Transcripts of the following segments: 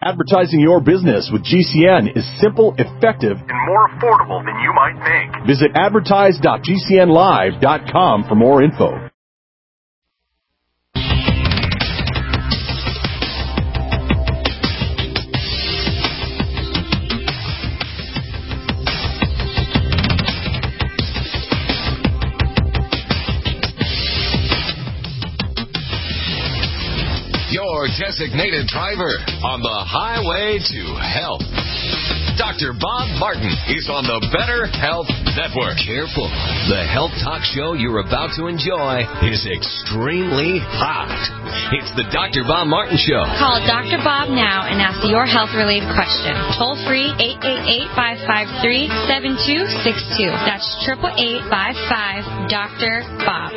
Advertising your business with GCN is simple, effective, and more affordable than you might think. Visit advertise.gcnlive.com for more info. Your designated driver on the highway to health. Dr. Bob Martin is on the Better Health Network. Careful. The health talk show you're about to enjoy is extremely hot. It's the Dr. Bob Martin Show. Call Dr. Bob now and ask your health-related question. Toll free 888-553-7262. That's 888-55-Dr. Bob.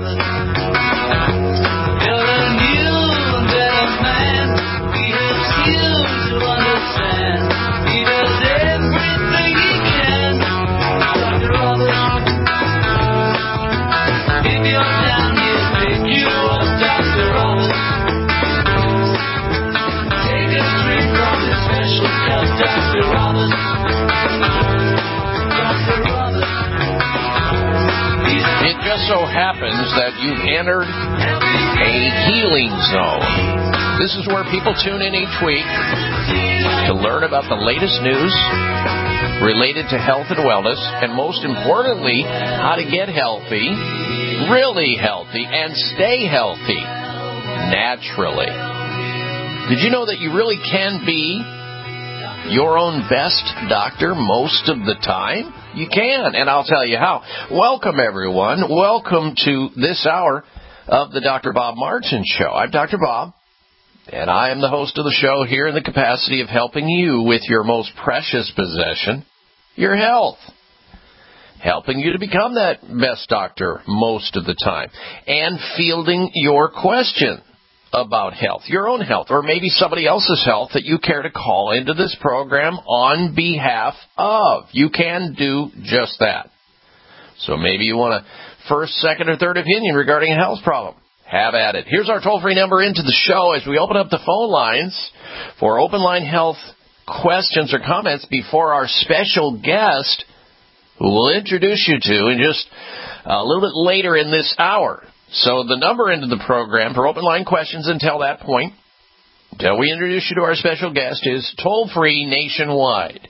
It just so happens that you've entered a healing zone. This is where people tune in each week to learn about the latest news related to health and wellness, and most importantly, how to get healthy, really healthy, and stay healthy naturally. Did you know that you really can be your own best doctor most of the time? You can, and I'll tell you how. Welcome, everyone. Welcome to this hour of the Dr. Bob Martin Show. I'm Dr. Bob, and I am the host of the show here in the capacity of helping you with your most precious possession, your health. Helping you to become that best doctor most of the time, and fielding your question about health, your own health, or maybe somebody else's health that you care to call into this program on behalf of. You can do just that. So maybe you want a first, second, or third opinion regarding a health problem. Have at it. Here's our toll-free number into the show as we open up the phone lines for open line health questions or comments before our special guest, who we'll introduce you to in just a little bit later in this hour. So the number into the program for open line questions until that point, until we introduce you to our special guest, is toll-free nationwide,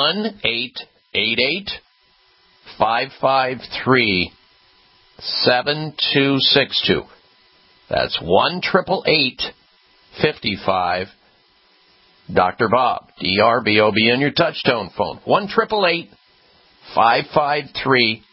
1-888-553-7262. That's 1-888-55 Dr. Bob, D-R-B-O-B, on your touch-tone phone, 1-888-553-7262.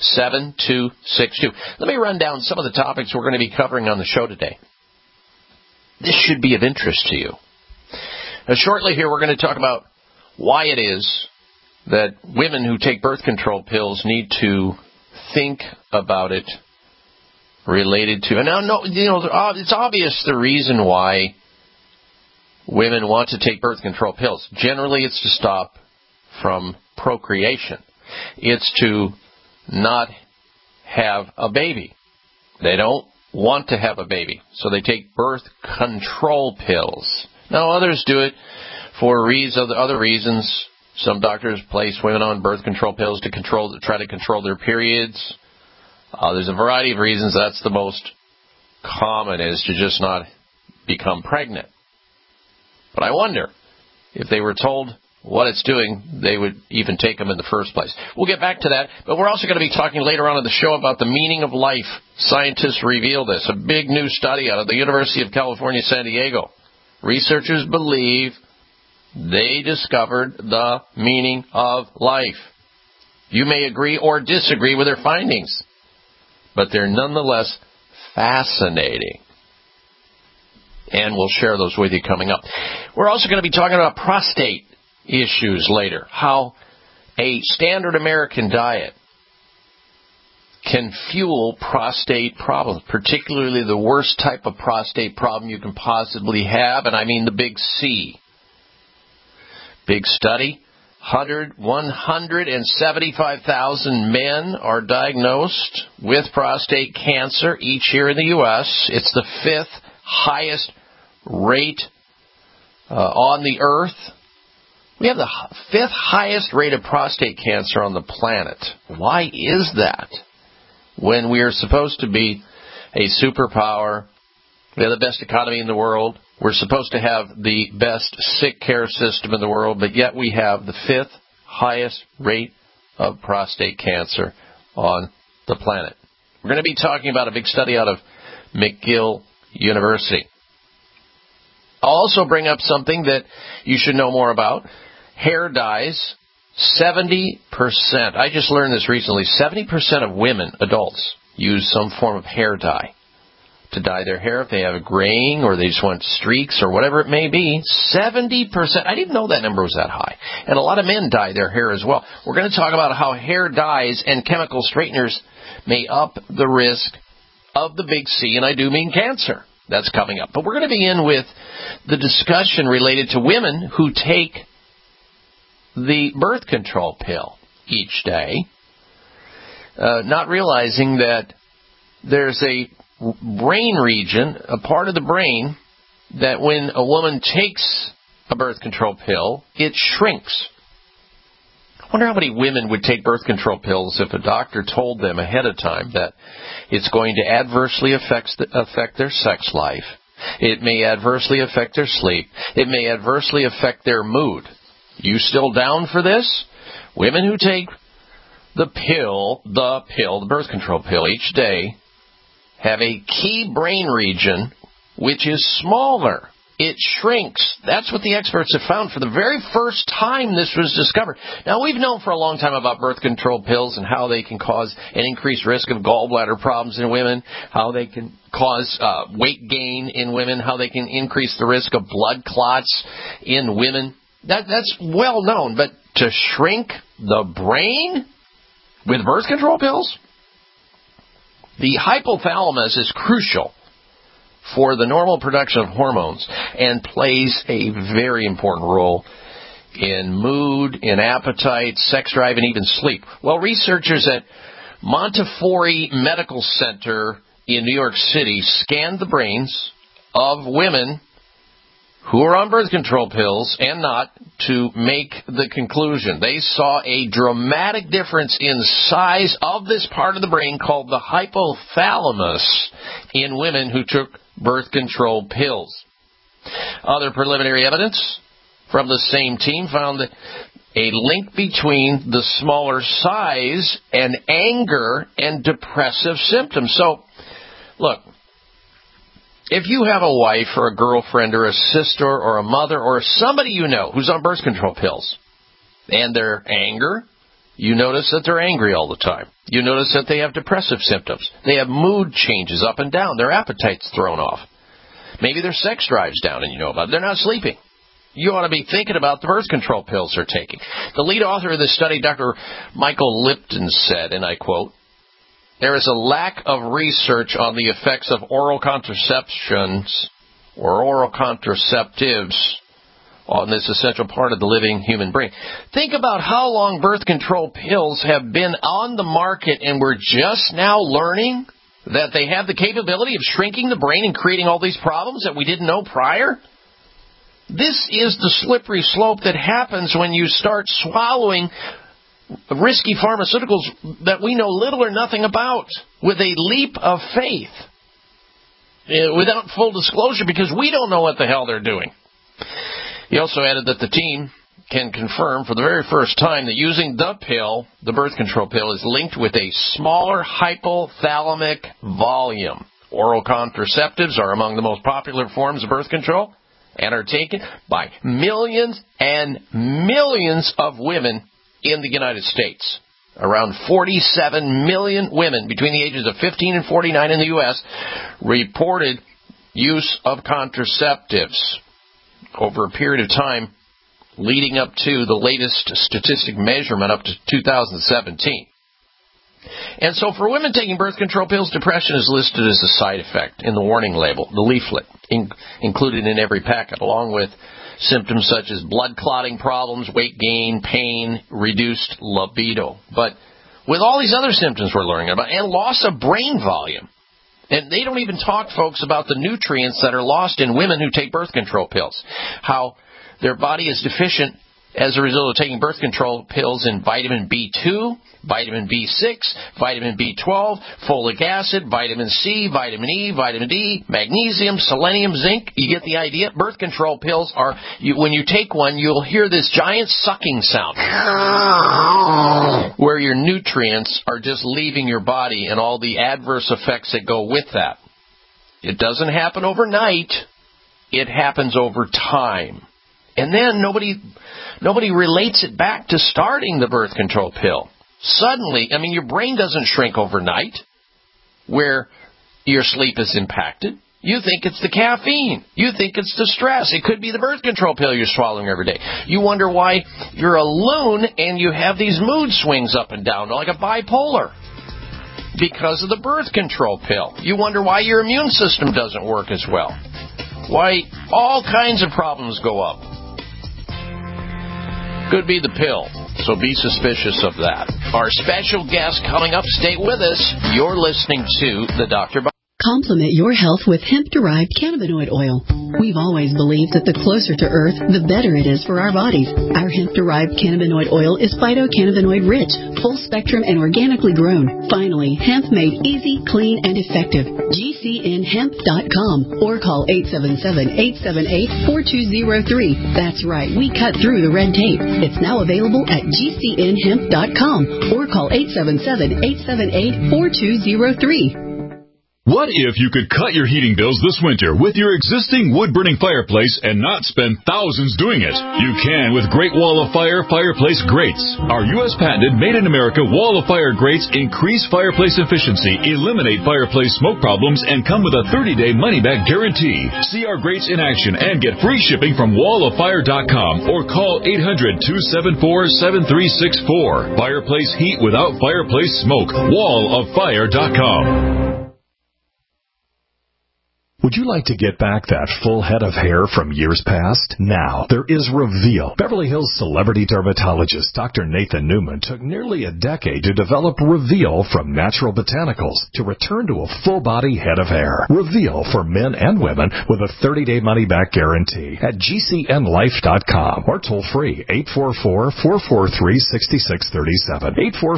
Let me run down some of the topics we're going to be covering on the show today. This should be of interest to you. Now, shortly here, we're going to talk about why it is that women who take birth control pills need to think about it related to. And now, it's obvious the reason why women want to take birth control pills. Generally, it's to stop from procreation. It's to not have a baby. They don't want to have a baby, so they take birth control pills. Now, others do it for other reasons. Some doctors place women on birth control pills to try to control their periods. There's a variety of reasons. That's the most common, is to just not become pregnant. But I wonder if they were told what it's doing, they would even take them in the first place. We'll get back to that, but we're also going to be talking later on in the show about the meaning of life. Scientists reveal this. A big new study out of the University of California, San Diego. Researchers believe they discovered the meaning of life. You may agree or disagree with their findings, but they're nonetheless fascinating. And we'll share those with you coming up. We're also going to be talking about prostate issues later. How a standard American diet can fuel prostate problems, particularly the worst type of prostate problem you can possibly have, and I mean the big C. Big study. 175,000 men are diagnosed with prostate cancer each year in the U.S. It's the fifth highest rate on the earth. We have the fifth highest rate of prostate cancer on the planet. Why is that? When we are supposed to be a superpower, we have the best economy in the world, we're supposed to have the best sick care system in the world, but yet we have the fifth highest rate of prostate cancer on the planet. We're going to be talking about a big study out of McGill University. I'll also bring up something that you should know more about. Hair dyes, 70%. I just learned this recently. 70% of women, adults, use some form of hair dye to dye their hair if they have a graying or they just want streaks or whatever it may be. 70%. I didn't know that number was that high. And a lot of men dye their hair as well. We're going to talk about how hair dyes and chemical straighteners may up the risk of the big C, and I do mean cancer. That's coming up. But we're going to begin with the discussion related to women who take the birth control pill each day, not realizing that there's a brain region, a part of the brain, that when a woman takes a birth control pill, it shrinks. I wonder how many women would take birth control pills if a doctor told them ahead of time that it's going to adversely affect their sex life. It may adversely affect their sleep. It may adversely affect their mood. You still down for this? Women who take the birth control pill each day have a key brain region which is smaller. It shrinks. That's what the experts have found for the very first time this was discovered. Now, we've known for a long time about birth control pills and how they can cause an increased risk of gallbladder problems in women, how they can cause weight gain in women, how they can increase the risk of blood clots in women. That's well known, but to shrink the brain with birth control pills? The hypothalamus is crucial for the normal production of hormones and plays a very important role in mood, in appetite, sex drive, and even sleep. Well, researchers at Montefiore Medical Center in New York City scanned the brains of women who are on birth control pills and not to make the conclusion. They saw a dramatic difference in size of this part of the brain called the hypothalamus in women who took birth control pills. Other preliminary evidence from the same team found that a link between the smaller size and anger and depressive symptoms. So, look, if you have a wife or a girlfriend or a sister or a mother or somebody you know who's on birth control pills and their anger, you notice that they're angry all the time. You notice that they have depressive symptoms. They have mood changes up and down. Their appetite's thrown off. Maybe their sex drive's down and you know about it. They're not sleeping. You ought to be thinking about the birth control pills they're taking. The lead author of this study, Dr. Michael Lipton, said, and I quote, "There is a lack of research on the effects of oral contraceptions or oral contraceptives on this essential part of the living human brain." Think about how long birth control pills have been on the market and we're just now learning that they have the capability of shrinking the brain and creating all these problems that we didn't know prior. This is the slippery slope that happens when you start swallowing risky pharmaceuticals that we know little or nothing about with a leap of faith, without full disclosure, because we don't know what the hell they're doing. He also added that the team can confirm for the very first time that using the pill, the birth control pill, is linked with a smaller hypothalamic volume. Oral contraceptives are among the most popular forms of birth control and are taken by millions and millions of women in the United States. Around 47 million women between the ages of 15 and 49 in the U.S. reported use of contraceptives over a period of time leading up to the latest statistic measurement up to 2017. And so for women taking birth control pills, depression is listed as a side effect in the warning label, the leaflet, included in every packet, along with symptoms such as blood clotting problems, weight gain, pain, reduced libido. But with all these other symptoms we're learning about, and loss of brain volume, and they don't even talk, folks, about the nutrients that are lost in women who take birth control pills, how their body is deficient as a result of taking birth control pills in vitamin B2, vitamin B6, vitamin B12, folic acid, vitamin C, vitamin E, vitamin D, magnesium, selenium, zinc. You get the idea? Birth control pills are, when you take one, you'll hear this giant sucking sound where your nutrients are just leaving your body and all the adverse effects that go with that. It doesn't happen overnight. It happens over time. And then nobody relates it back to starting the birth control pill. Suddenly, your brain doesn't shrink overnight where your sleep is impacted. You think it's the caffeine. You think it's the stress. It could be the birth control pill you're swallowing every day. You wonder why you're a loon and you have these mood swings up and down like a bipolar because of the birth control pill. You wonder why your immune system doesn't work as well. Why all kinds of problems go up. Could be the pill, so be suspicious of that. Our special guest coming up, stay with us. You're listening to the Dr. Bob. Complement your health with hemp-derived cannabinoid oil. We've always believed that the closer to Earth, the better it is for our bodies. Our hemp-derived cannabinoid oil is phytocannabinoid-rich, full-spectrum, and organically grown. Finally, hemp made easy, clean, and effective. GCNhemp.com or call 877-878-4203. That's right, we cut through the red tape. It's now available at GCNhemp.com or call 877-878-4203. What if you could cut your heating bills this winter with your existing wood-burning fireplace and not spend thousands doing it? You can with Great Wall of Fire fireplace grates. Our U.S. patented made-in-America Wall of Fire grates increase fireplace efficiency, eliminate fireplace smoke problems, and come with a 30-day money-back guarantee. See our grates in action and get free shipping from walloffire.com or call 800-274-7364. Fireplace heat without fireplace smoke. walloffire.com. Would you like to get back that full head of hair from years past? Now, there is Reveal. Beverly Hills celebrity dermatologist Dr. Nathan Newman took nearly a decade to develop Reveal from natural botanicals to return to a full-body head of hair. Reveal for men and women with a 30-day money-back guarantee at GCNlife.com or toll-free 844-443-6637.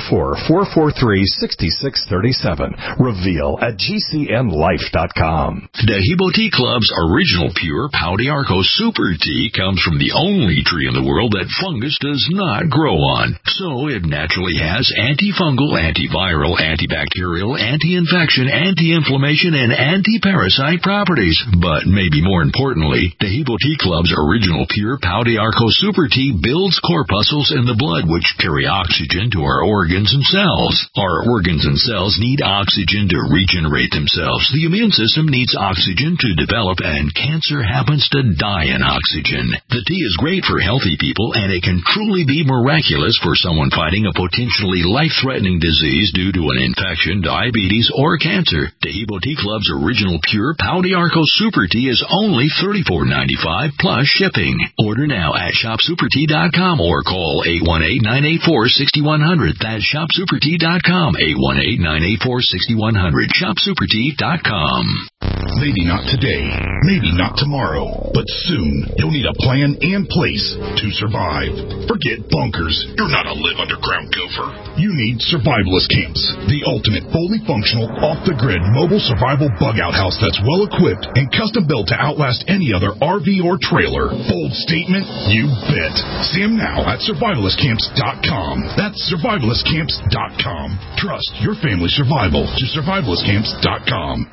844-443-6637. Reveal at GCNlife.com. Dahibo Tea Club's original pure Pau d'Arco Super Tea comes from the only tree in the world that fungus does not grow on. So it naturally has antifungal, antiviral, antibacterial, anti-infection, anti-inflammation, and anti-parasite properties. But maybe more importantly, Dahibo Tea Club's original pure Pau d'Arco Super Tea builds corpuscles in the blood which carry oxygen to our organs and cells. Our organs and cells need oxygen to regenerate themselves. The immune system needs oxygen to develop, and cancer happens to die in oxygen. The tea is great for healthy people, and it can truly be miraculous for someone fighting a potentially life-threatening disease due to an infection, diabetes, or cancer. Dahibo Tea Club's original pure Pau d'Arco Super Tea is only $34.95 plus shipping. Order now at shopsupertea.com or call 818-984-6100. That's shopsupertea.com, 818-984-6100. shopsupertea.com. Maybe not today, maybe not tomorrow, but soon you'll need a plan and place to survive. Forget bunkers. You're not a live underground gopher. You need survivalist camps, the ultimate fully functional, off-the-grid mobile survival bug-out house that's well-equipped and custom-built to outlast any other RV or trailer. Bold statement? You bet. See them now at survivalistcamps.com. That's survivalistcamps.com. Trust your family's survival to survivalistcamps.com.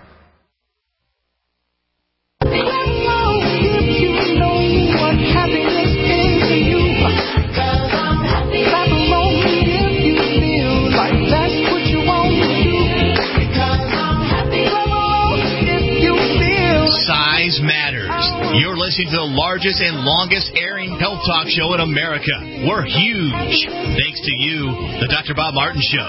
Size matters. You're listening to the largest and longest airing health talk show in America. We're huge. Thanks to you, the Dr. Bob Martin Show.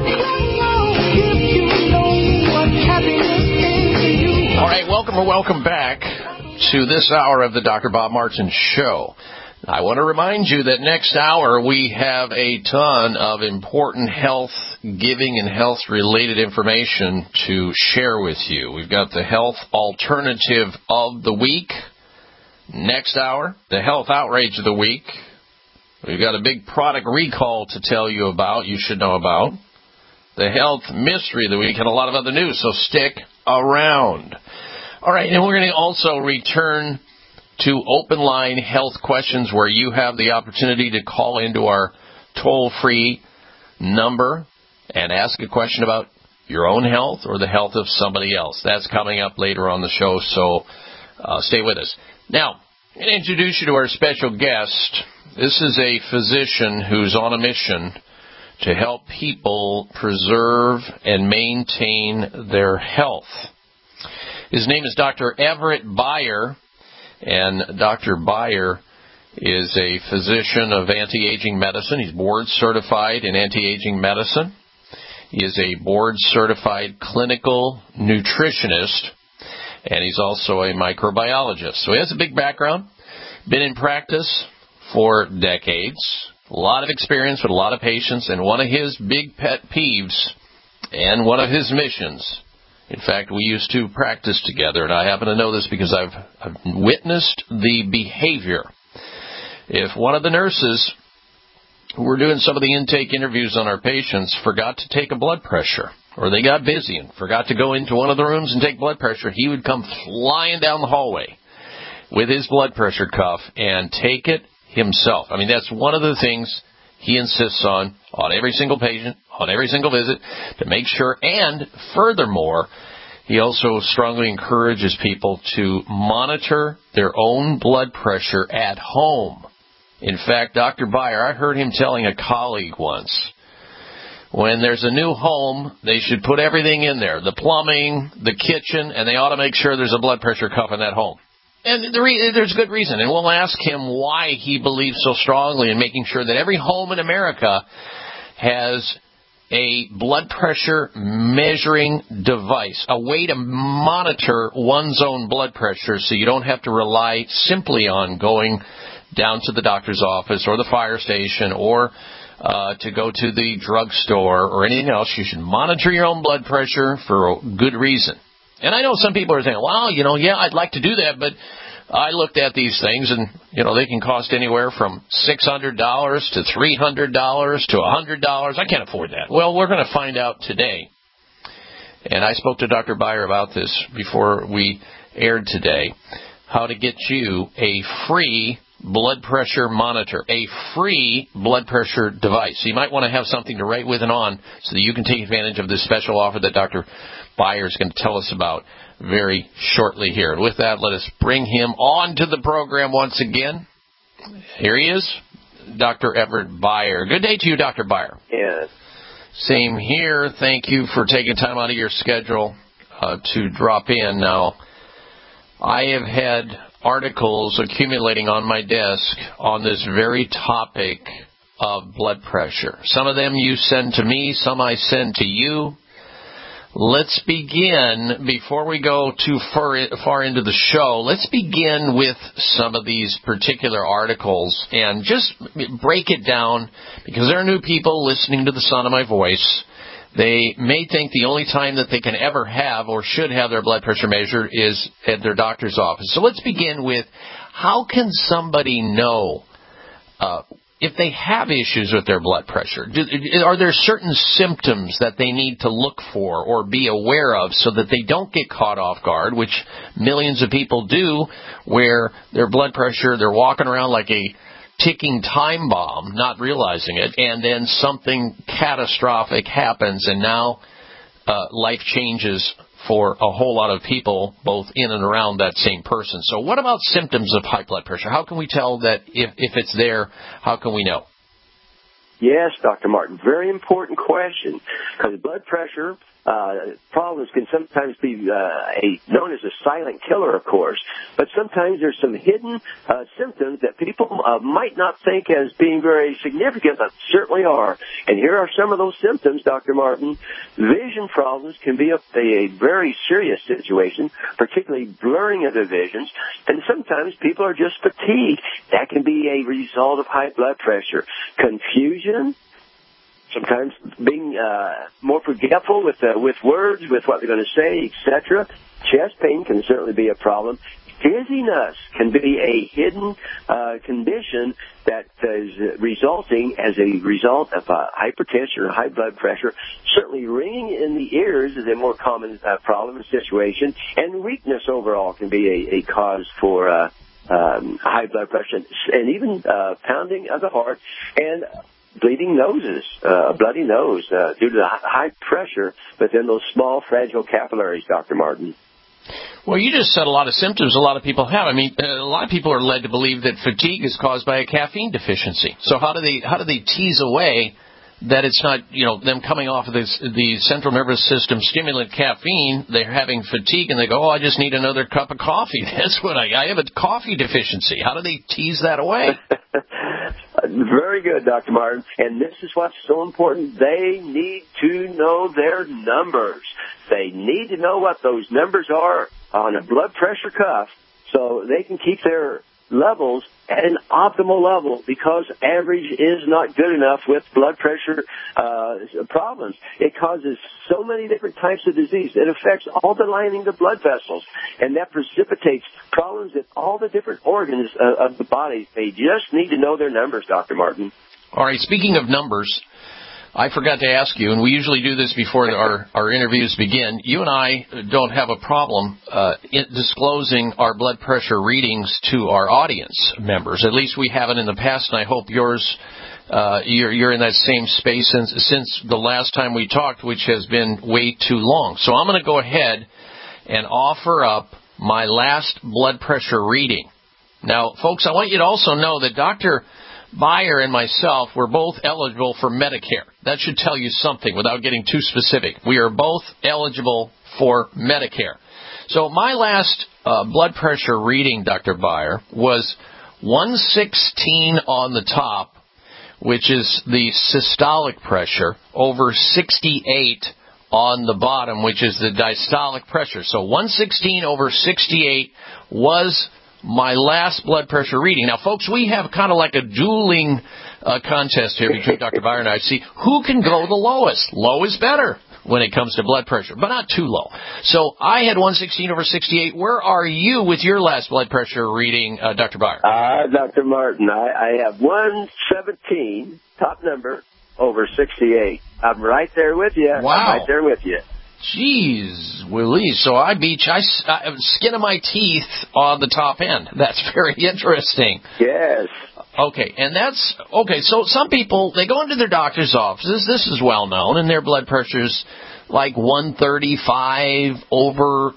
All right, welcome back to this hour of the Dr. Bob Martin Show. I want to remind you that next hour we have a ton of important health-giving and health-related information to share with you. We've got the health alternative of the week. Next hour, the health outrage of the week. We've got a big product recall to tell you about, you should know about. The health mystery of the week and a lot of other news, so stick around. All right, and we're going to also return to open line health questions where you have the opportunity to call into our toll-free number and ask a question about your own health or the health of somebody else. That's coming up later on the show, so stay with us. Now, I'm going to introduce you to our special guest. This is a physician who's on a mission to help people preserve and maintain their health. His name is Dr. Everett Beyer, and Dr. Beyer is a physician of anti-aging medicine. He's board certified in anti-aging medicine. He is a board-certified clinical nutritionist, and he's also a microbiologist. So he has a big background, been in practice for decades, a lot of experience with a lot of patients, and one of his big pet peeves and one of his missions, in fact, we used to practice together, and I happen to know this because I've witnessed the behavior. If one of the nurses who were doing some of the intake interviews on our patients forgot to take a blood pressure, or they got busy and forgot to go into one of the rooms and take blood pressure, he would come flying down the hallway with his blood pressure cuff and take it himself. I mean, that's one of the things he insists on every single patient, on every single visit, to make sure. And furthermore, he also strongly encourages people to monitor their own blood pressure at home. In fact, Dr. Beyer, I heard him telling a colleague once, when there's a new home, they should put everything in there, the plumbing, the kitchen, and they ought to make sure there's a blood pressure cuff in that home. And there's good reason, and we'll ask him why he believes so strongly in making sure that every home in America has a blood pressure measuring device, a way to monitor one's own blood pressure so you don't have to rely simply on going down to the doctor's office or the fire station or to go to the drugstore or anything else. You should monitor your own blood pressure for a good reason. And I know some people are saying, well, yeah, I'd like to do that, but I looked at these things and, they can cost anywhere from $600 to $300 to $100. I can't afford that. Well, we're going to find out today. And I spoke to Dr. Beyer about this before we aired today, how to get you a free blood pressure monitor, a free blood pressure device. So you might want to have something to write with and on so that you can take advantage of this special offer that Dr. Beyer is going to tell us about very shortly here. And with that, let us bring him on to the program once again. Here he is, Dr. Everett Beyer. Good day to you, Dr. Beyer. Yes. Same here. Thank you for taking time out of your schedule to drop in. Now, I have had articles accumulating on my desk on this very topic of blood pressure. Some of them you send to me, some I send to you. Let's begin, before we go too far into the show, let's begin with some of these particular articles and just break it down, because there are new people listening to the sound of my voice. They may think the only time that they can ever have or should have their blood pressure measured is at their doctor's office. So let's begin with, how can somebody know if they have issues with their blood pressure? Are there certain symptoms that they need to look for or be aware of so that they don't get caught off guard, which millions of people do, where their blood pressure, they're walking around like a ticking time bomb, not realizing it, and then something catastrophic happens, and now life changes for a whole lot of people, both in and around that same person. So what about symptoms of high blood pressure? How can we tell that if it's there? How can we know? Yes, Dr. Martin, very important question, because blood pressure problems can sometimes be known as a silent killer, of course, but sometimes there's some hidden symptoms that people might not think as being very significant, but certainly are. And here are some of those symptoms, Dr. Martin. Vision problems can be a very serious situation, particularly blurring of the visions, and sometimes people are just fatigued. That can be a result of high blood pressure. Confusion, sometimes being more forgetful with words, with what they're going to say, etc. Chest pain can certainly be a problem. Dizziness can be a hidden condition that is resulting as a result of hypertension or high blood pressure. Certainly ringing in the ears is a more common problem and situation, and weakness overall can be a cause for high blood pressure, and even pounding of the heart, and bleeding noses, a bloody nose due to the high pressure, but then those small, fragile capillaries, Dr. Martin. Well, you just said a lot of symptoms a lot of people have. I mean, a lot of people are led to believe that fatigue is caused by a caffeine deficiency. So how do they tease away that it's not, them coming off of the central nervous system stimulant caffeine, they're having fatigue, and they go, I just need another cup of coffee. That's what I have a coffee deficiency. How do they tease that away? Very good, Dr. Martin. And this is what's so important. They need to know their numbers. They need to know what those numbers are on a blood pressure cuff so they can keep their levels at an optimal level, because average is not good enough with blood pressure problems. It causes so many different types of disease. It affects all the lining of blood vessels, and that precipitates problems in all the different organs of the body. They just need to know their numbers, Dr. Martin. All right, speaking of numbers, I forgot to ask you, and we usually do this before our interviews begin. You and I don't have a problem in disclosing our blood pressure readings to our audience members. At least we haven't in the past, and I hope yours, you're in that same space since the last time we talked, which has been way too long. So I'm going to go ahead and offer up my last blood pressure reading. Now, folks, I want you to also know that Dr. Beyer and myself were both eligible for Medicare. That should tell you something without getting too specific. We are both eligible for Medicare. So my last blood pressure reading, Dr. Beyer, was 116 on the top, which is the systolic pressure, over 68 on the bottom, which is the diastolic pressure. So 116 over 68 was my last blood pressure reading. Now, folks, we have kind of like a dueling contest here between Dr. Beyer and I. See, who can go the lowest? Low is better when it comes to blood pressure, but not too low. So I had 116 over 68. Where are you with your last blood pressure reading, Dr. Beyer? Dr. Martin, I have 117, top number, over 68. I'm right there with you. Wow. I'm right there with you. Jeez, Willie. So I beat you. I skin of my teeth on the top end. That's very interesting. Yes. Okay, and that's, okay, so some people, they go into their doctor's offices, this is well known, and their blood pressure's like 135 over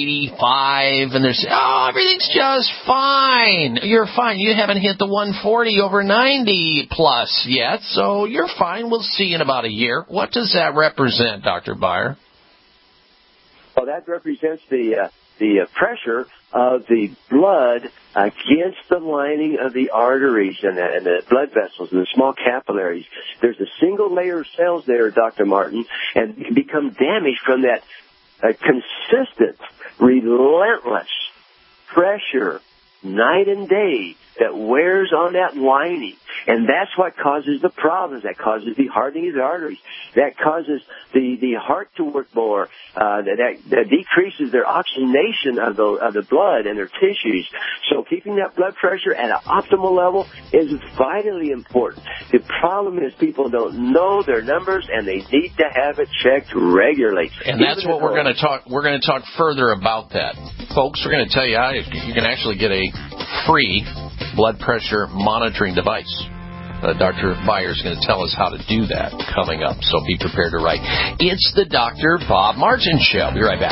85, and they're saying, everything's just fine. You're fine. You haven't hit the 140 over 90 plus yet, so you're fine. We'll see you in about a year. What does that represent, Dr. Beyer? Well, that represents the pressure of the blood against the lining of the arteries and the blood vessels and the small capillaries. There's a single layer of cells there, Dr. Martin, and it can become damaged from that consistent, relentless pressure night and day that wears on that lining. And that's what causes the problems. That causes the hardening of the arteries. That causes the heart to work more. That decreases their oxygenation of the blood and their tissues. So keeping that blood pressure at an optimal level is vitally important. The problem is people don't know their numbers, and they need to have it checked regularly. And that's what we're going to talk. We're going to talk further about that, folks. We're going to tell you how you can actually get a free blood pressure monitoring device. Dr. Beyer is going to tell us how to do that coming up, so be prepared to write. It's the Dr. Bob Martin Show. Be right back.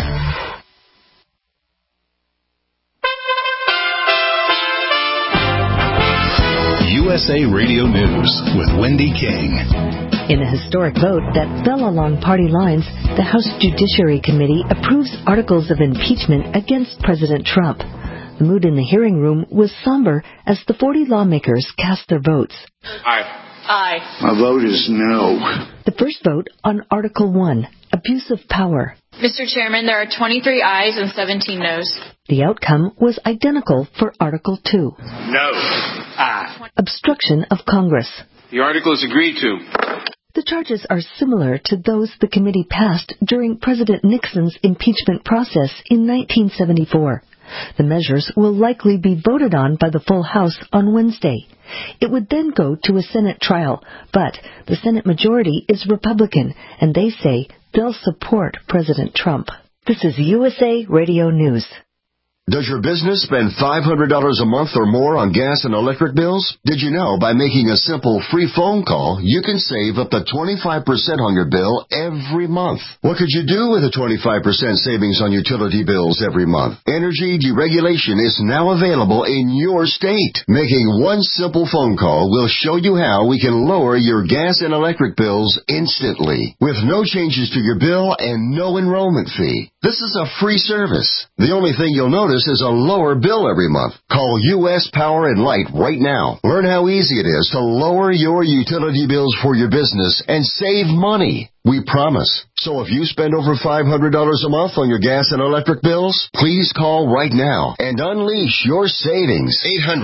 USA Radio News with Wendy King. In a historic vote that fell along party lines, the House Judiciary Committee approves articles of impeachment against President Trump. The mood in the hearing room was somber as the 40 lawmakers cast their votes. Aye. Aye. My vote is no. The first vote on Article 1, Abuse of Power. Mr. Chairman, there are 23 ayes and 17 noes. The outcome was identical for Article 2. No. Aye. Obstruction of Congress. The article is agreed to. The charges are similar to those the committee passed during President Nixon's impeachment process in 1974. The measures will likely be voted on by the full House on Wednesday. It would then go to a Senate trial, but the Senate majority is Republican, and they say they'll support President Trump. This is USA Radio News. Does your business spend $500 a month or more on gas and electric bills? Did you know by making a simple free phone call, you can save up to 25% on your bill every month? What could you do with a 25% savings on utility bills every month? Energy deregulation is now available in your state. Making one simple phone call will show you how we can lower your gas and electric bills instantly, with no changes to your bill and no enrollment fee. This is a free service. The only thing you'll notice is a lower bill every month. Call U.S. Power and Light right now. Learn how easy it is to lower your utility bills for your business and save money. We promise. So if you spend over $500 a month on your gas and electric bills, please call right now and unleash your savings.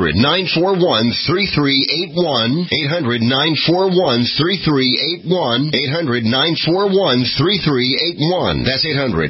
800-941-3381. 800-941-3381. 800-941-3381. That's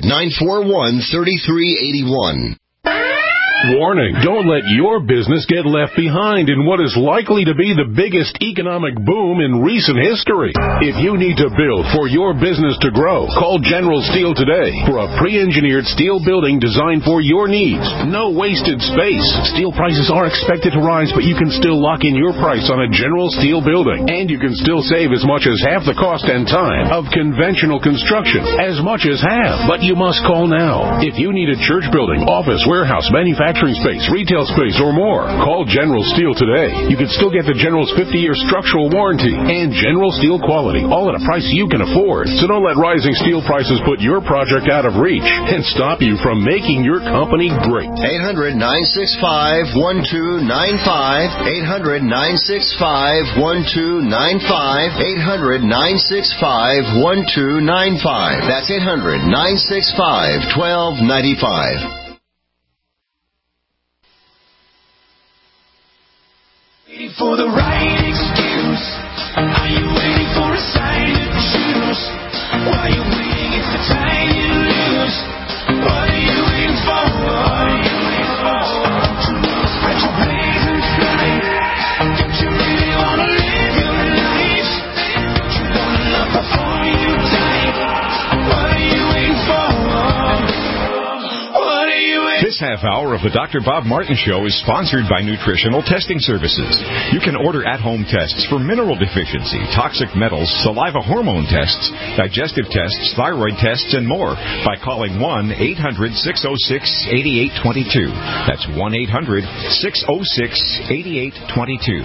800-941-3381. Warning, don't let your business get left behind in what is likely to be the biggest economic boom in recent history. If you need to build for your business to grow, call General Steel today for a pre-engineered steel building designed for your needs. No wasted space. Steel prices are expected to rise, but you can still lock in your price on a General Steel building. And you can still save as much as half the cost and time of conventional construction. As much as half. But you must call now. If you need a church building, office, warehouse, manufacturing space, retail space, or more, call General Steel today. You can still get the General's 50-year structural warranty and General Steel quality, all at a price you can afford. So don't let rising steel prices put your project out of reach and stop you from making your company great. 800-965-1295. 800-965-1295. 800-965-1295. That's 800-965-1295. For the right excuse, are you waiting for a sign to choose? While you're waiting, it's the time you lose. What are you waiting for? Spread your wings and fly. Don't you really wanna live your life? Don't you wanna love before you die? What are you waiting for? What are you waiting for? This half hour of the Dr. Bob Martin Show is sponsored by Nutritional Testing Services. You can order at-home tests for mineral deficiency, toxic metals, saliva hormone tests, digestive tests, thyroid tests, and more by calling 1-800-606-8822. That's 1-800-606-8822.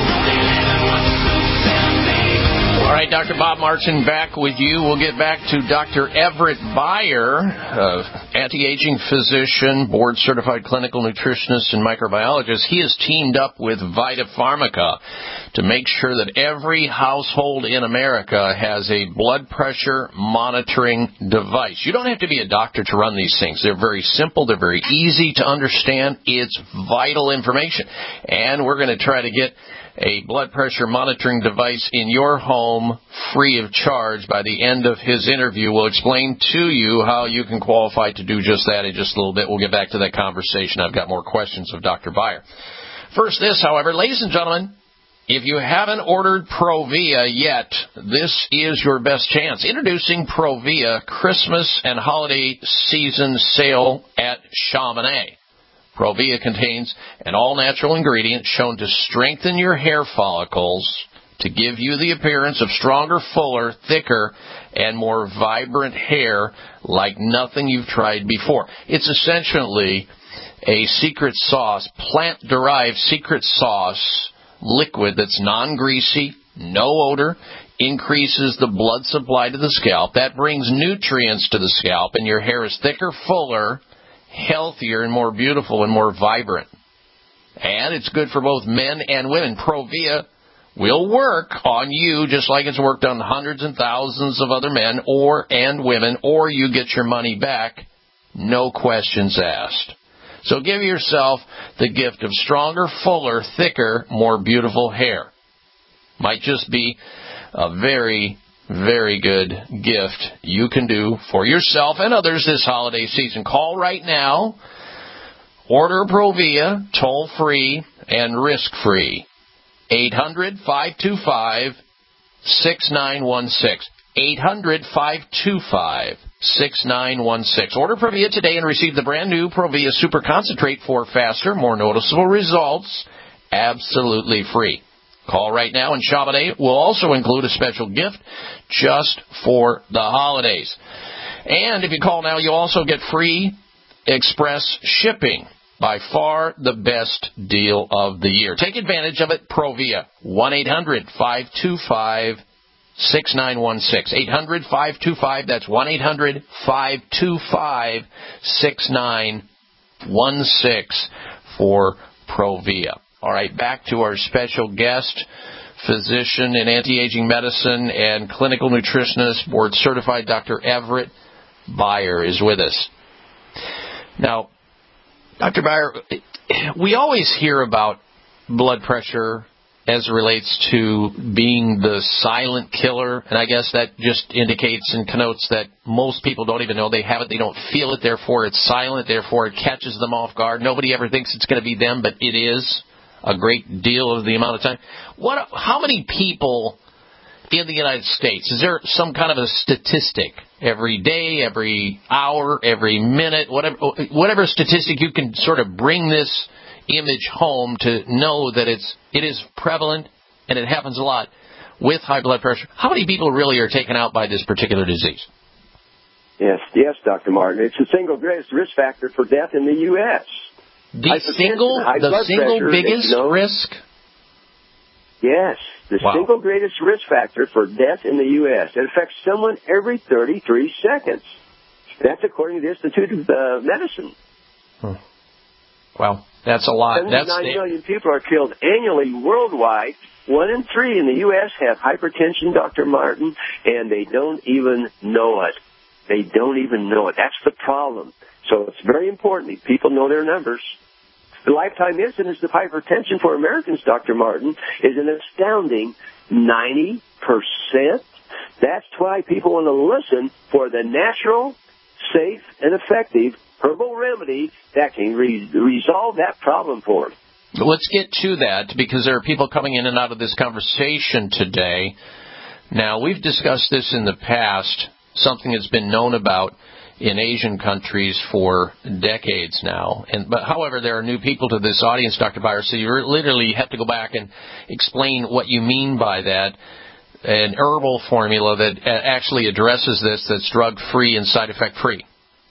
All right, Dr. Bob Martin back with you. We'll get back to Dr. Everett Beyer, anti-aging physician, board-certified clinical nutritionist and microbiologist. He has teamed up with Vita Pharmaca to make sure that every household in America has a blood pressure monitoring device. You don't have to be a doctor to run these things. They're very simple. They're very easy to understand. It's vital information. And we're going to try to get a blood pressure monitoring device in your home free of charge by the end of his interview. We'll explain to you how you can qualify to do just that in just a little bit. We'll get back to that conversation. I've got more questions of Dr. Beyer. First this, however, ladies and gentlemen, if you haven't ordered Provia yet, this is your best chance. Introducing Provia Christmas and Holiday Season Sale at Chamonix. Provia contains an all-natural ingredient shown to strengthen your hair follicles, to give you the appearance of stronger, fuller, thicker, and more vibrant hair like nothing you've tried before. It's essentially a secret sauce, plant-derived secret sauce liquid that's non-greasy, no odor, increases the blood supply to the scalp. That brings nutrients to the scalp, and your hair is thicker, fuller, healthier, and more beautiful and more vibrant. And it's good for both men and women. Provia will work on you just like it's worked on hundreds and thousands of other men and women, or you get your money back, no questions asked. So give yourself the gift of stronger, fuller, thicker, more beautiful hair. Might just be a very, very good gift you can do for yourself and others this holiday season. Call right now. Order Provia toll-free and risk-free. 800-525-6916. 800-525-6916. Order Provia today and receive the brand new Provia Super Concentrate for faster, more noticeable results, absolutely free. Call right now and Chamonix will also include a special gift just for the holidays. And if you call now, you also get free express shipping. By far the best deal of the year. Take advantage of it. Provia. 1-800-525-6916. 800-525, that's 1-800-525-6916 for Provia. All right, back to our special guest, physician in anti-aging medicine and clinical nutritionist, board-certified Dr. Everett Beyer is with us. Now, Dr. Beyer, we always hear about blood pressure as it relates to being the silent killer, and I guess that just indicates and connotes that most people don't even know they have it. They don't feel it, therefore it's silent, therefore it catches them off guard. Nobody ever thinks it's going to be them, but it is a great deal of the amount of time. How many people in the United States, is there some kind of a statistic every day, every hour, every minute, whatever statistic you can sort of bring this image home to know that it is prevalent and it happens a lot with high blood pressure? How many people really are taken out by this particular disease? Yes, Dr. Martin. It's the single greatest risk factor for death in the U.S. The single biggest risk? Yes, the single greatest risk factor for death in the U.S. It affects someone every 33 seconds. That's according to the Institute of Medicine. Wow, that's a lot. 79 million people are killed annually worldwide. 1 in 3 in the U.S. have hypertension, Dr. Martin, and they don't even know it. They don't even know it. That's the problem. So it's very important that people know their numbers. The lifetime incidence of hypertension for Americans, Dr. Martin, is an astounding 90%. That's why people want to listen for the natural, safe, and effective herbal remedy that can resolve that problem for them. Let's get to that because there are people coming in and out of this conversation today. Now, we've discussed this in the past, something that's been known about in Asian countries for decades now. But however, there are new people to this audience, Dr. Beyer, so you literally have to go back and explain what you mean by that. An herbal formula that actually addresses this, that's drug-free and side effect-free.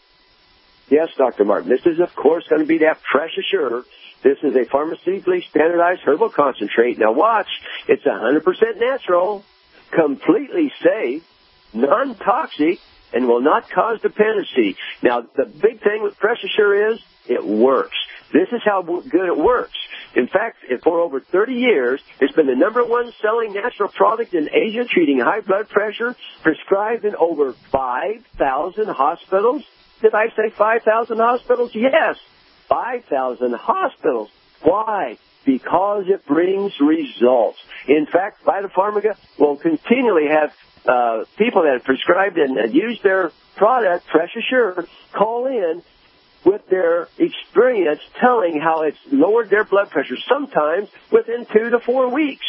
Yes, Dr. Martin. This is, of course, going to be that Fresh Assure. This is a pharmaceutically standardized herbal concentrate. Now watch, it's 100% natural, completely safe, non-toxic, and will not cause dependency. Now, the big thing with Fresh Assure is it works. This is how good it works. In fact, for over 30 years, it's been the number one selling natural product in Asia, treating high blood pressure, prescribed in over 5,000 hospitals. Did I say 5,000 hospitals? Yes, 5,000 hospitals. Why? Because it brings results. In fact, Vitapharmaca will continually have people that have prescribed and used their product, Fresh Assure, call in with their experience telling how it's lowered their blood pressure, sometimes within 2 to 4 weeks.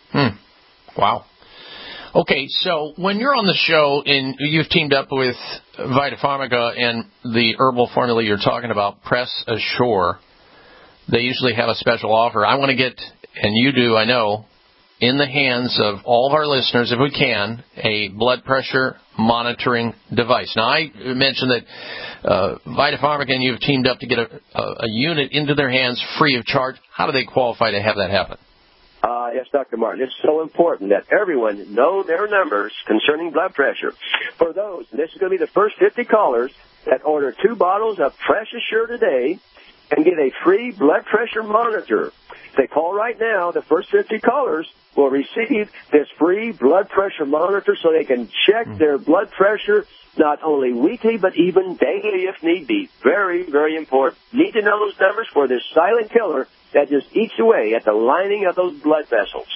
Wow. Okay, so when you're on the show and you've teamed up with Vitapharmaca and the herbal formula you're talking about, Press Assure, they usually have a special offer. I want to get, and you do, I know, in the hands of all of our listeners, if we can, a blood pressure monitoring device. Now, I mentioned that Vitapharmaca and you have teamed up to get a unit into their hands free of charge. How do they qualify to have that happen? Yes, Dr. Martin, it's so important that everyone know their numbers concerning blood pressure. For those, and this is going to be the first 50 callers that order 2 bottles of Fresh Assure today and get a free blood pressure monitor. If they call right now, the first 50 callers will receive this free blood pressure monitor so they can check their blood pressure not only weekly but even daily if need be. Very, very important. Need to know those numbers for this silent killer that just eats away at the lining of those blood vessels.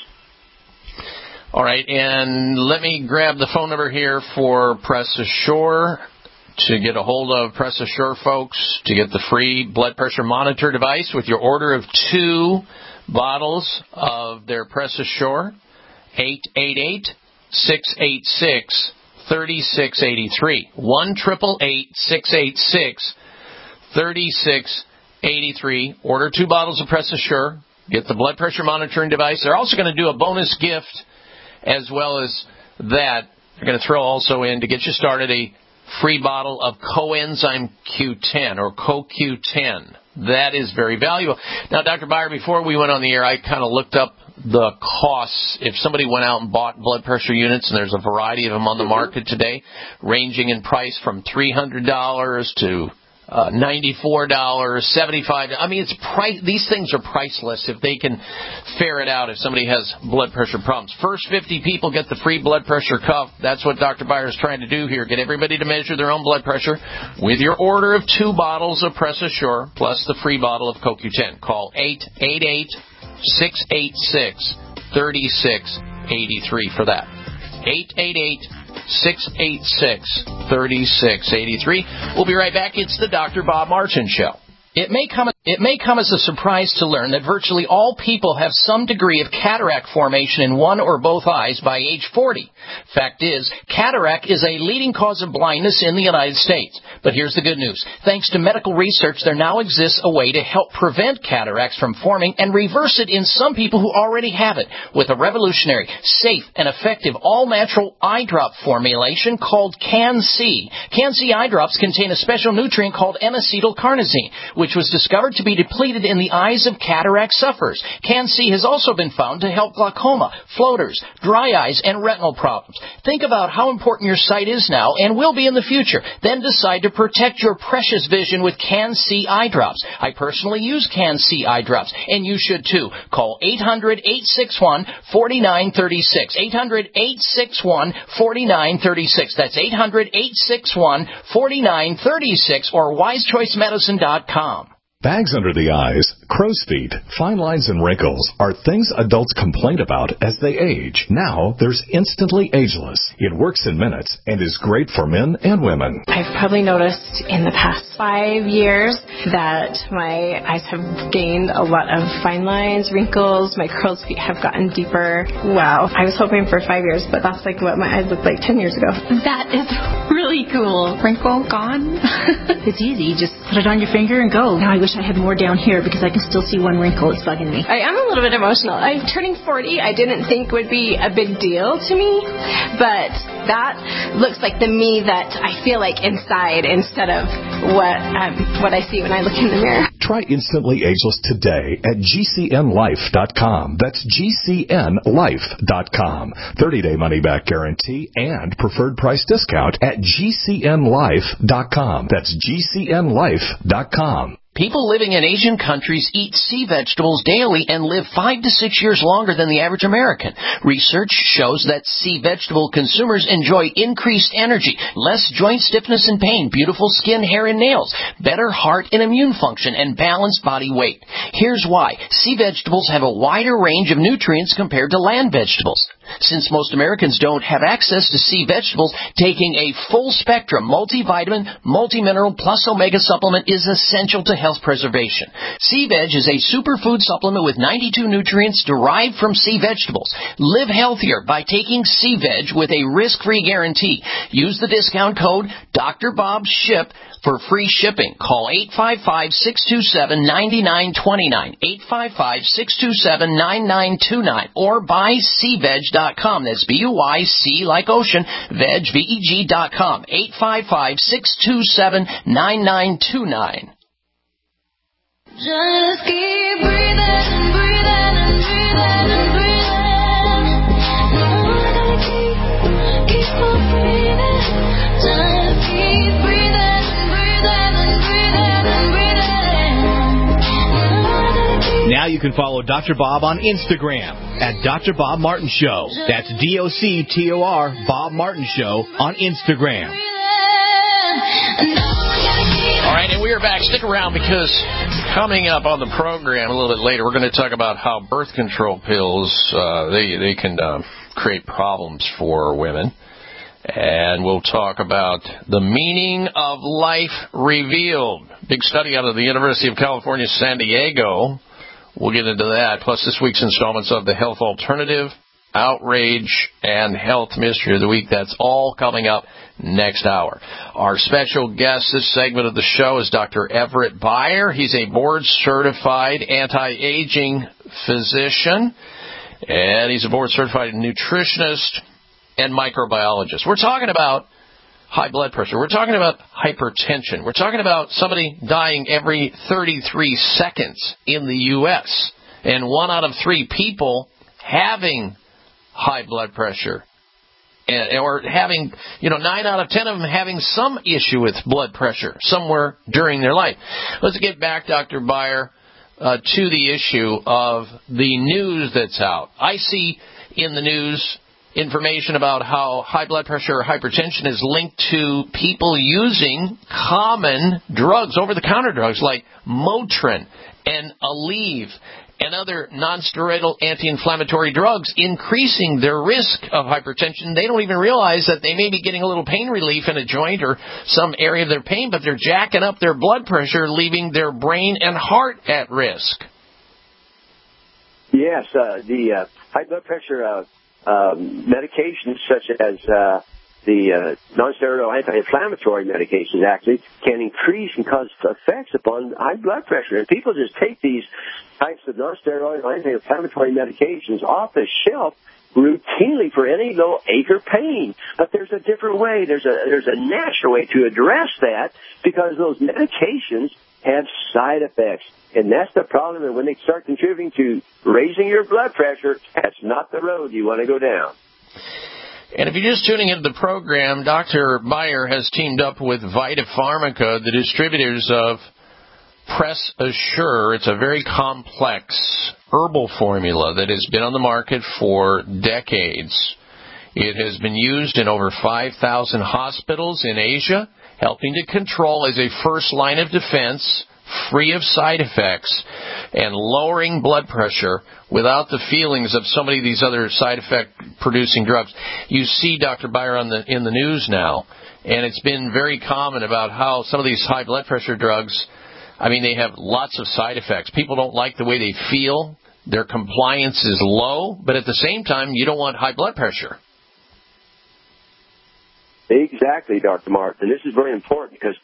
All right, and let me grab the phone number here for Press Assure. to get a hold of Press Assure folks to get the free blood pressure monitor device with your order of 2 bottles of their Press Assure. 888-686-3683. 1-888-686-3683. Order 2 bottles of Press Assure. Get the blood pressure monitoring device. They're also going to do a bonus gift as well as that. They're going to throw also in, to get you started, a free bottle of Coenzyme Q10 or CoQ10. That is very valuable. Now, Dr. Byer, before we went on the air, I kind of looked up the costs. If somebody went out and bought blood pressure units, and there's a variety of them on the market today, ranging in price from $300 to $94, $75. I mean, these things are priceless if they can ferret out if somebody has blood pressure problems. First 50 people get the free blood pressure cuff. That's what Dr. Byer is trying to do here. Get everybody to measure their own blood pressure with your order of 2 bottles of Press Assure plus the free bottle of CoQ10. Call 888-686-3683 for that. 888-686-3683. We'll be right back. It's the Dr. Bob Martin Show. It may come as a surprise to learn that virtually all people have some degree of cataract formation in one or both eyes by age 40. Fact is, cataract is a leading cause of blindness in the United States. But here's the good news. Thanks to medical research, there now exists a way to help prevent cataracts from forming and reverse it in some people who already have it with a revolutionary, safe, and effective all-natural eye drop formulation called Can-C. Can-C eye drops contain a special nutrient called N-acetylcarnosine, which was discovered to be depleted in the eyes of cataract sufferers. Can-C has also been found to help glaucoma, floaters, dry eyes, and retinal problems. Think about how important your sight is now and will be in the future. Then decide to protect your precious vision with Can-C eye drops. I personally use Can-C eye drops, and you should too. Call 800-861-4936. 800-861-4936. That's 800-861-4936 or wisechoicemedicine.com. Bags under the eyes, crow's feet, fine lines, and wrinkles are things adults complain about as they age. Now, there's Instantly Ageless. It works in minutes and is great for men and women. I've probably noticed in the past 5 years that my eyes have gained a lot of fine lines, wrinkles, my crow's feet have gotten deeper. Wow. I was hoping for 5 years, but that's like what my eyes looked like 10 years ago. That is really cool. Wrinkle gone? It's easy. Just put it on your finger and go. Now I wish I had more down here because I can still see one wrinkle. It's bugging me. I am a little bit emotional. I'm turning 40. I didn't think would be a big deal to me, but that looks like the me that I feel like inside instead of what I see when I look in the mirror. Try Instantly Ageless today at GCNLife.com. That's GCNLife.com. 30-day money-back guarantee and preferred price discount at GCNLife.com. That's GCNLife.com. People living in Asian countries eat sea vegetables daily and live 5 to 6 years longer than the average American. Research shows that sea vegetable consumers enjoy increased energy, less joint stiffness and pain, beautiful skin, hair, and nails, better heart and immune function, and balanced body weight. Here's why. Sea vegetables have a wider range of nutrients compared to land vegetables. Since most Americans don't have access to sea vegetables, taking a full-spectrum multivitamin, multimineral, plus omega supplement is essential to health preservation. Sea Veg is a superfood supplement with 92 nutrients derived from sea vegetables. Live healthier by taking Sea Veg with a risk-free guarantee. Use the discount code Dr. Bob SHIP for free shipping. Call 855-627-9929, 855-627-9929, or buy SeaVeg.com. That's B-U-Y-C like ocean, veg, V-E-G.com, 855-627-9929. Just keep breathing and breathing and breathing and breathing. No, I gotta keep on breathing. Just keep breathing and breathing and breathing and breathing. Now you can follow Dr. Bob on Instagram at Dr. Bob Martin Show. That's D-O-C-T-O-R, Bob Martin Show on Instagram. All right, and we are back. Stick around because coming up on the program a little bit later, we're going to talk about how birth control pills, they can create problems for women. And we'll talk about the meaning of life revealed. Big study out of the University of California, San Diego. We'll get into that. Plus this week's installments of the Health Alternative, Outrage, and Health Mystery of the Week. That's all coming up next hour. Our special guest this segment of the show is Dr. Everett Beyer. He's a board-certified anti-aging physician, and he's a board-certified nutritionist and microbiologist. We're talking about high blood pressure. We're talking about hypertension. We're talking about somebody dying every 33 seconds in the U.S., and 1 out of 3 people having high blood pressure, or having, 9 out of 10 of them having some issue with blood pressure somewhere during their life. Let's get back, Dr. Beyer, to the issue of the news that's out. I see in the news information about how high blood pressure or hypertension is linked to people using common drugs, over-the-counter drugs like Motrin and Aleve and other non-steroidal anti-inflammatory drugs, increasing their risk of hypertension. They don't even realize that they may be getting a little pain relief in a joint or some area of their pain, but they're jacking up their blood pressure, leaving their brain and heart at risk. Yes, the high blood pressure medications such as the non-steroidal anti-inflammatory medications actually can increase and cause effects upon high blood pressure. And people just take these types of non-steroidal anti-inflammatory medications off the shelf routinely for any little ache or pain. But there's a different way. There's a natural way to address that, because those medications have side effects. And that's the problem. And when they start contributing to raising your blood pressure, that's not the road you want to go down. And if you're just tuning into the program, Dr. Beyer has teamed up with Vita Pharmaca, the distributors of Press Assure. It's a very complex herbal formula that has been on the market for decades. It has been used in over 5,000 hospitals in Asia, helping to control as a first line of defense, free of side effects, and lowering blood pressure without the feelings of so many of these other side effect producing drugs. You see Dr. Beyer in the news now, and it's been very common about how some of these high blood pressure drugs, they have lots of side effects. People don't like the way they feel. Their compliance is low, but at the same time, you don't want high blood pressure. Exactly, Dr. Martin. This is very important because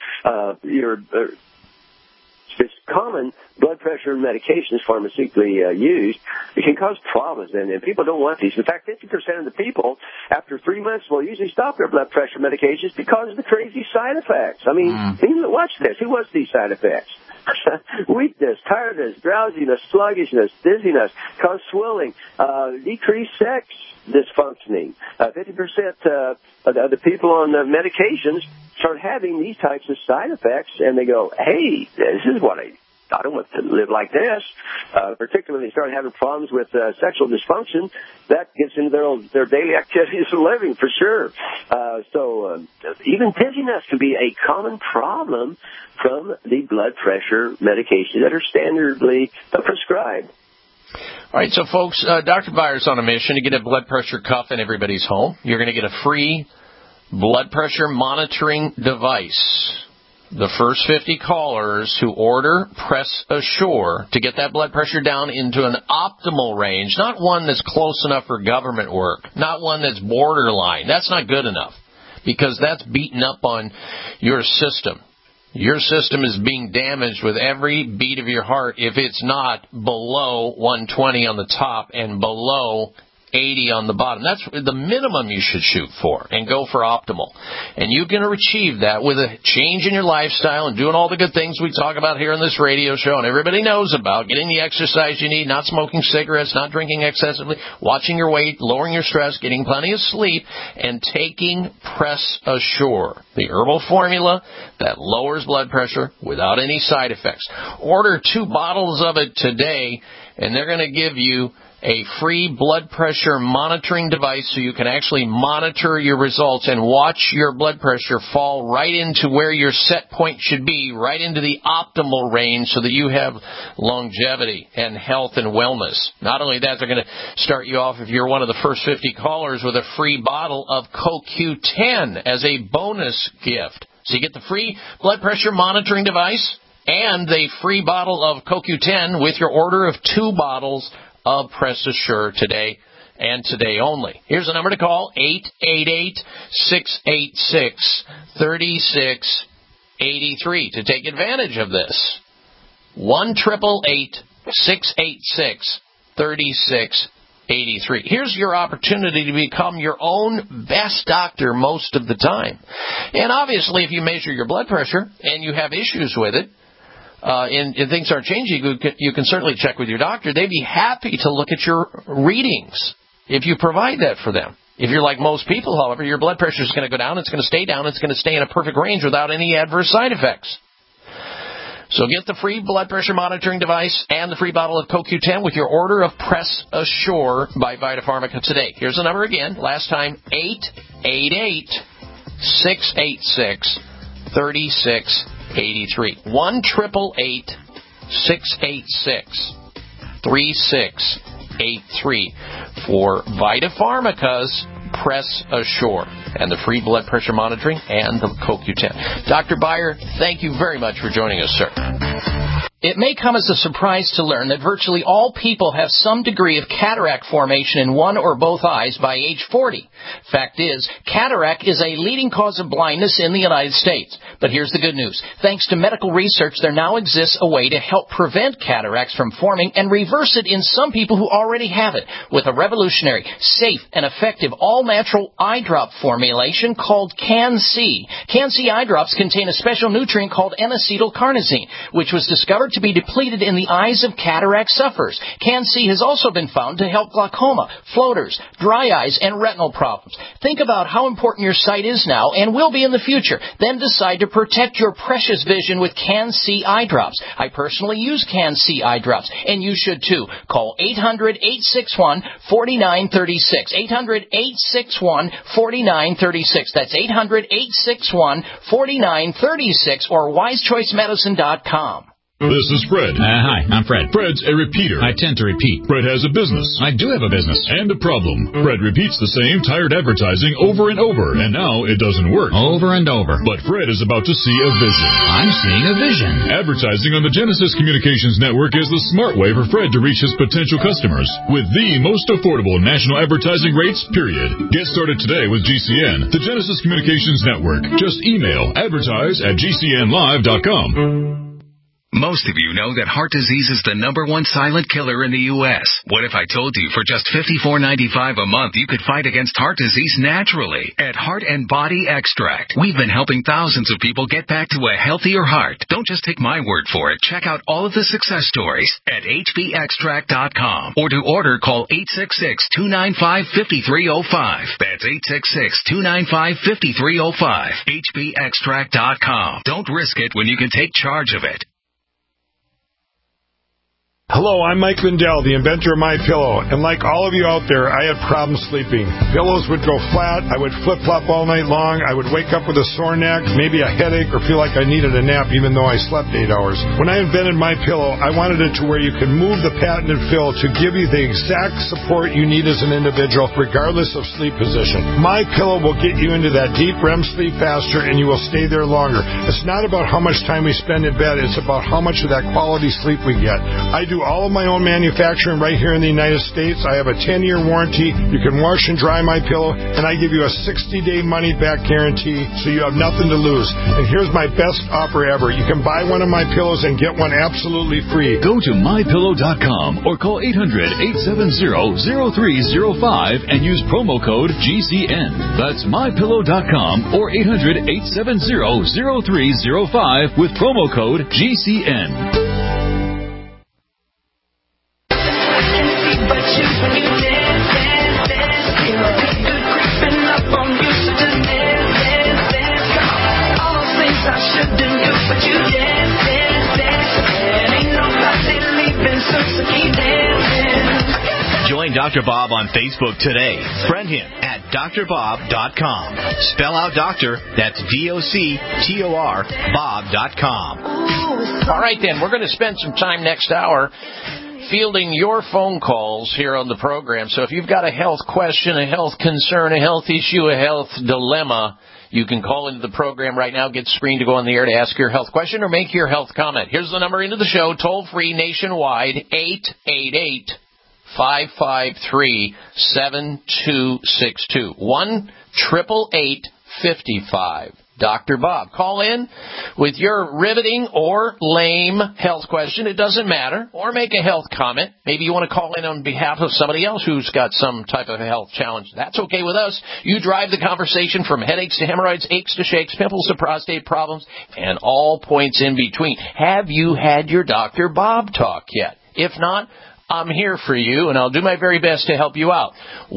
it's common blood pressure medications pharmaceutically used. It can cause problems, and people don't want these. In fact, 50% of the people, after 3 months, will usually stop their blood pressure medications because of the crazy side effects. Watch this. Who wants these side effects? Weakness, tiredness, drowsiness, sluggishness, dizziness, cause swelling, decreased sex dysfunctioning. 50% of the people on the medications start having these types of side effects, and they go, hey, this is what I don't want to live like this. Particularly when they start having problems with sexual dysfunction, that gets into their daily activities of living for sure. So even dizziness can be a common problem from the blood pressure medications that are standardly prescribed. All right, so folks, Dr. Beyer's on a mission to get a blood pressure cuff in everybody's home. You're going to get a free blood pressure monitoring device. The first 50 callers who order Press Assure to get that blood pressure down into an optimal range, not one that's close enough for government work, not one that's borderline. That's not good enough, because that's beating up on your system. Your system is being damaged with every beat of your heart if it's not below 120 on the top and below 80 on the bottom. That's the minimum you should shoot for and go for optimal. And you can achieve that with a change in your lifestyle and doing all the good things we talk about here on this radio show and everybody knows about, getting the exercise you need, not smoking cigarettes, not drinking excessively, watching your weight, lowering your stress, getting plenty of sleep, and taking Press Assure, the herbal formula that lowers blood pressure without any side effects. Order 2 bottles of it today, and they're going to give you a free blood pressure monitoring device so you can actually monitor your results and watch your blood pressure fall right into where your set point should be, right into the optimal range so that you have longevity and health and wellness. Not only that, they're going to start you off, if you're one of the first 50 callers, with a free bottle of CoQ10 as a bonus gift. So you get the free blood pressure monitoring device and the free bottle of CoQ10 with your order of 2 bottles of Press Assure today and today only. Here's the number to call, 888-686-3683 to take advantage of this. 1-888-686-3683. Here's your opportunity to become your own best doctor most of the time. And obviously, if you measure your blood pressure and you have issues with it, and things aren't changing, you can certainly check with your doctor. They'd be happy to look at your readings if you provide that for them. If you're like most people, however, your blood pressure is going to go down, it's going to stay down, it's going to stay in a perfect range without any adverse side effects. So get the free blood pressure monitoring device and the free bottle of CoQ10 with your order of Press Assure by VitaPharmica today. Here's the number again. Last time, 888-686-3683. 1-888-686-3683 for VitaPharmica's Press Assure and the free blood pressure monitoring and the CoQ10. Dr. Beyer, thank you very much for joining us, sir. It may come as a surprise to learn that virtually all people have some degree of cataract formation in one or both eyes by age 40. Fact is, cataract is a leading cause of blindness in the United States. But here's the good news. Thanks to medical research, there now exists a way to help prevent cataracts from forming and reverse it in some people who already have it with a revolutionary, safe, and effective all-natural eye drop formulation called Can-C. Can-C eye drops contain a special nutrient called N-acetylcarnosine, which was discovered to be depleted in the eyes of cataract sufferers. Can-C has also been found to help glaucoma, floaters, dry eyes, and retinal problems. Think about how important your sight is now and will be in the future. Then decide to protect your precious vision with Can-C eye drops. I personally use Can-C eye drops, and you should too. Call 800-861-4936. 800-861-4936. That's 800-861-4936 or wisechoicemedicine.com. This is Fred. Hi, I'm Fred. Fred's a repeater. I tend to repeat. Fred has a business. I do have a business. And a problem. Fred repeats the same tired advertising over and over, and now it doesn't work. Over and over. But Fred is about to see a vision. I'm seeing a vision. Advertising on the Genesis Communications Network is the smart way for Fred to reach his potential customers with the most affordable national advertising rates, period. Get started today with GCN, the Genesis Communications Network. Just email advertise@gcnlive.com. Most of you know that heart disease is the #1 silent killer in the U.S. What if I told you for just $54.95 a month you could fight against heart disease naturally at Heart and Body Extract? We've been helping thousands of people get back to a healthier heart. Don't just take my word for it. Check out all of the success stories at hbextract.com. Or to order, call 866-295-5305. That's 866-295-5305. hbextract.com. Don't risk it when you can take charge of it. Hello, I'm Mike Lindell, the inventor of MyPillow, and like all of you out there, I had problems sleeping. Pillows would go flat, I would flip-flop all night long, I would wake up with a sore neck, maybe a headache, or feel like I needed a nap even though I slept 8 hours. When I invented MyPillow, I wanted it to where you could move the patented fill to give you the exact support you need as an individual, regardless of sleep position. MyPillow will get you into that deep REM sleep faster, and you will stay there longer. It's not about how much time we spend in bed, it's about how much of that quality sleep we get. I do all of my own manufacturing right here in the United States. I have a 10-year warranty. You can wash and dry my pillow, and I give you a 60-day money-back guarantee, so you have nothing to lose. And here's my best offer ever. You can buy one of my pillows and get one absolutely free. Go to mypillow.com or call 800-870-0305 and use promo code GCN. That's mypillow.com or 800-870-0305 with promo code GCN. Join Dr. Bob on Facebook today. Friend him at drbob.com. Spell out doctor, that's DOCTOR, Bob.com. All right, then, we're going to spend some time next hour fielding your phone calls here on the program. So if you've got a health question, a health concern, a health issue, a health dilemma, you can call into the program right now, get screened to go on the air to ask your health question or make your health comment. Here's the number into the show, toll-free nationwide, 888-553-7262. 1-888-55. Dr. Bob. Call in with your riveting or lame health question. It doesn't matter. Or make a health comment. Maybe you want to call in on behalf of somebody else who's got some type of health challenge. That's okay with us. You drive the conversation from headaches to hemorrhoids, aches to shakes, pimples to prostate problems, and all points in between. Have you had your Dr. Bob talk yet? If not, I'm here for you, and I'll do my very best to help you out.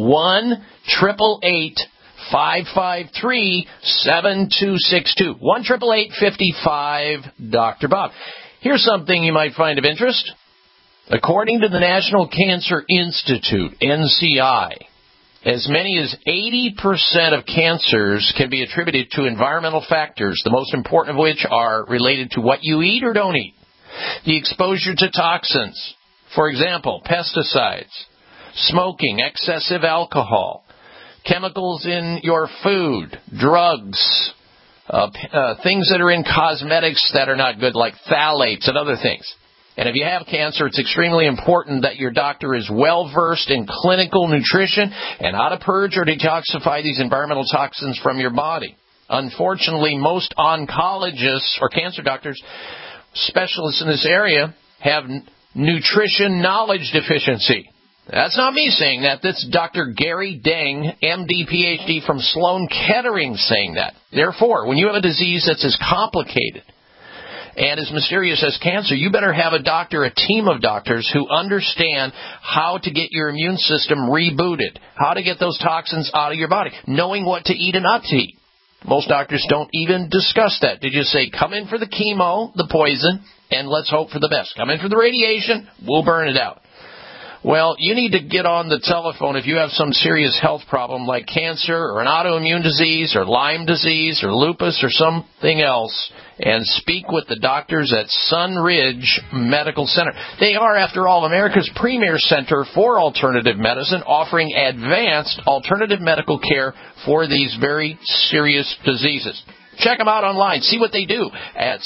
1-888-553-7262. 1-888-55 Dr. Bob. Here's something you might find of interest. According to the National Cancer Institute, NCI, as many as 80% of cancers can be attributed to environmental factors, the most important of which are related to what you eat or don't eat. The exposure to toxins, for example, pesticides, smoking, excessive alcohol, chemicals in your food, drugs, things that are in cosmetics that are not good, like phthalates and other things. And if you have cancer, it's extremely important that your doctor is well-versed in clinical nutrition and how to purge or detoxify these environmental toxins from your body. Unfortunately, most oncologists or cancer doctors, specialists in this area, have nutrition knowledge deficiency. That's not me saying that. That's Dr. Gary Deng, MD, PhD from Sloan Kettering saying that. Therefore, when you have a disease that's as complicated and as mysterious as cancer, you better have a doctor, a team of doctors who understand how to get your immune system rebooted, how to get those toxins out of your body, knowing what to eat and not to eat. Most doctors don't even discuss that. They just say, come in for the chemo, the poison, and let's hope for the best. Come in for the radiation, we'll burn it out. Well, you need to get on the telephone if you have some serious health problem like cancer or an autoimmune disease or Lyme disease or lupus or something else and speak with the doctors at Sunridge Medical Center. They are, after all, America's premier center for alternative medicine, offering advanced alternative medical care for these very serious diseases. Check them out online. See what they do at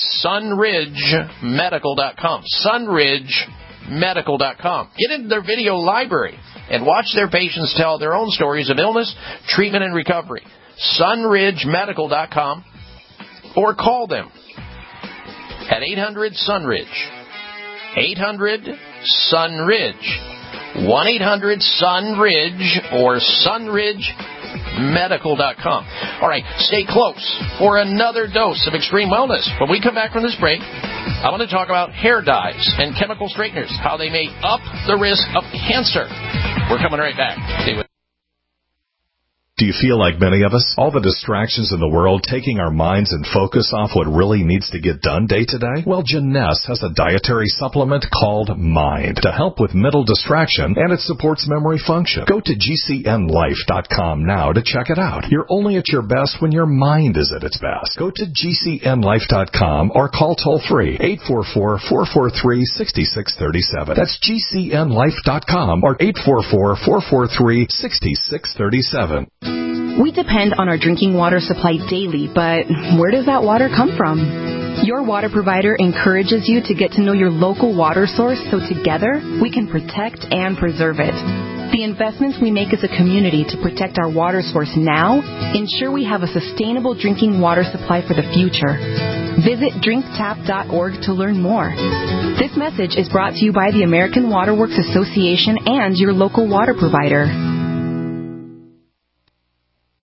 sunridgemedical.com. sunridgemedical.com. Get into their video library and watch their patients tell their own stories of illness, treatment, and recovery. sunridgemedical.com, or call them at 800-SUNRIDGE. 800-SUNRIDGE. 1-800-SUNRIDGE or sunridgemedical.com. All right, stay close for another dose of Extreme Wellness. When we come back from this break, I want to talk about hair dyes and chemical straighteners, how they may up the risk of cancer. We're coming right back. Stay with us. Do you feel like many of us? All the distractions in the world taking our minds and focus off what really needs to get done day to day? Well, Jeunesse has a dietary supplement called Mind to help with mental distraction, and it supports memory function. Go to GCNlife.com now to check it out. You're only at your best when your mind is at its best. Go to GCNlife.com or call toll-free 844-443-6637. That's GCNlife.com or 844-443-6637. We depend on our drinking water supply daily, but where does that water come from? Your water provider encourages you to get to know your local water source so together we can protect and preserve it. The investments we make as a community to protect our water source now ensure we have a sustainable drinking water supply for the future. Visit drinktap.org to learn more. This message is brought to you by the American Water Works Association and your local water provider.